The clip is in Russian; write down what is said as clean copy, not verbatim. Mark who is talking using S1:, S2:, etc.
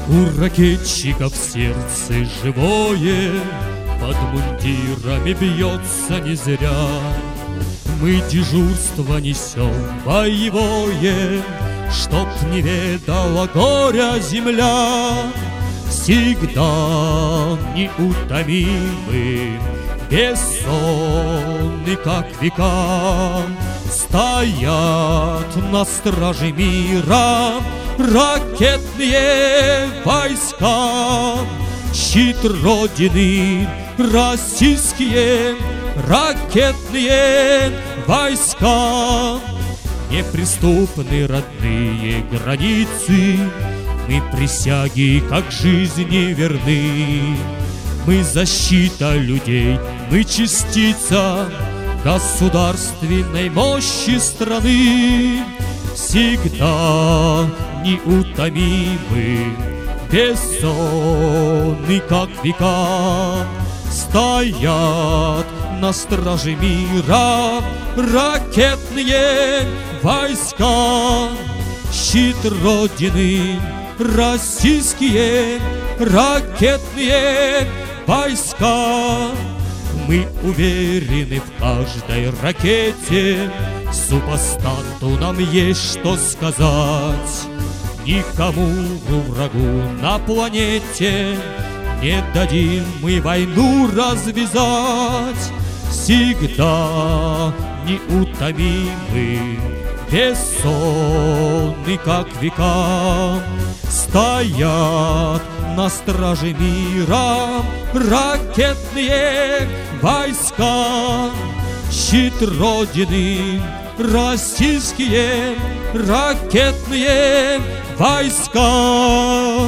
S1: У ракетчиков сердце живое, под мундирами бьется не зря. Мы дежурство несем боевое, чтоб не ведала горя земля. Всегда неутомимы, бессонны, как века, стоят на страже мира ракетные войска. Щит Родины российские ракетные войска. Неприступны родные границы, мы присяги, как жизни верны. Мы защита людей, мы частица государственной мощи страны. Всегда неутомимы, бессонны, как века, стоят на страже мира ракетные войска. Щит Родины российские ракетные войска. Мы уверены в каждой ракете, супостату нам есть что сказать. Никому врагу на планете не дадим мы войну развязать. Всегда неутомимы, бессонны, как века, стоят на страже мира ракетные войска. Щит Родины российские ракетные войска.